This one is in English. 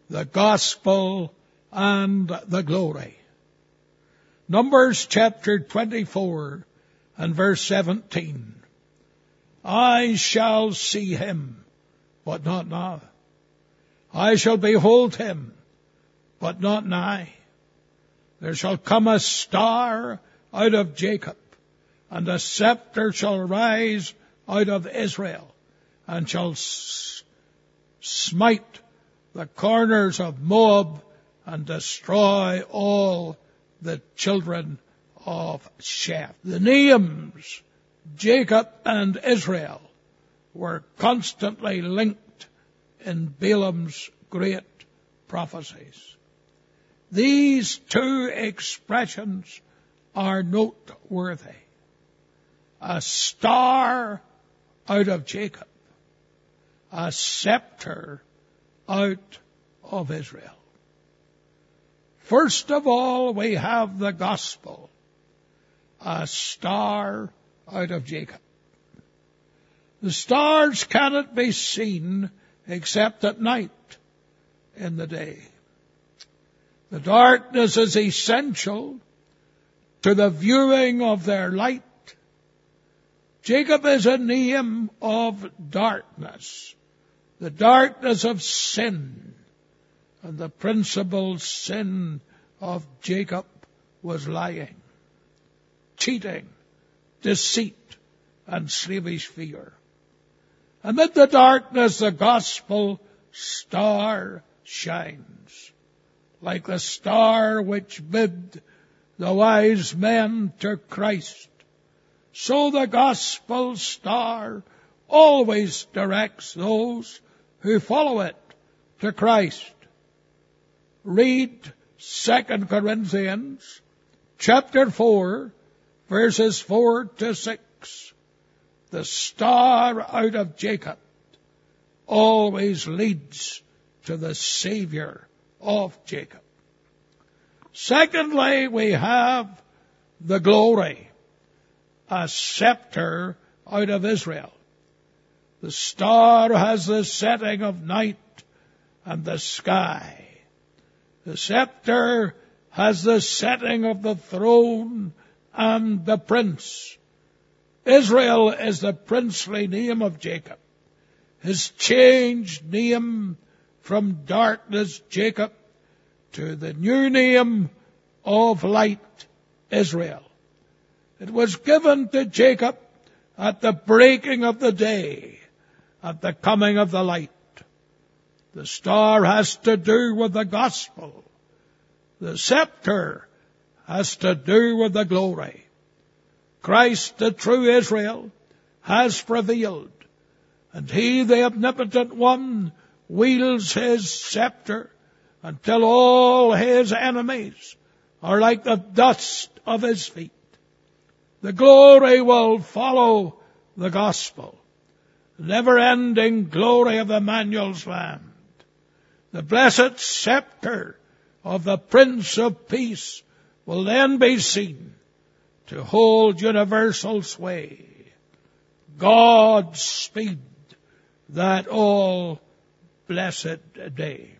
the gospel and the glory. Numbers chapter 24 and verse 17. I shall see him, but not now. I shall behold him, but not nigh. There shall come a star out of Jacob, and a scepter shall rise out of Israel, and shall smite the corners of Moab, and destroy all the children of Sheth. The names Jacob and Israel were constantly linked in Balaam's great prophecies. These two expressions are noteworthy. A star out of Jacob, a scepter out of Israel. First of all, we have the gospel, a star out of Jacob. The stars cannot be seen except at night in the day. The darkness is essential to the viewing of their light. Jacob is a name of darkness, the darkness of sin. And the principal sin of Jacob was lying, cheating, deceit, and slavish fear. Amid the darkness, the gospel star shines, like the star which bid the wise men to Christ. So the gospel star always directs those who follow it to Christ. Read 2 Corinthians chapter 4, verses 4 to 6. The star out of Jacob always leads to the Savior of Jacob. Secondly, we have the glory, a scepter out of Israel. The star has the setting of night and the sky. The scepter has the setting of the throne and the prince. Israel is the princely name of Jacob. His changed name from darkness, Jacob, to the new name of light, Israel. It was given to Jacob at the breaking of the day, at the coming of the light. The star has to do with the gospel. The scepter has to do with the glory. Christ, the true Israel, has prevailed, and he, the omnipotent one, wields his scepter until all his enemies are like the dust of his feet. The glory will follow the gospel, the never-ending glory of Emmanuel's land. The blessed scepter of the Prince of Peace will then be seen to hold universal sway. God speed that all blessed day.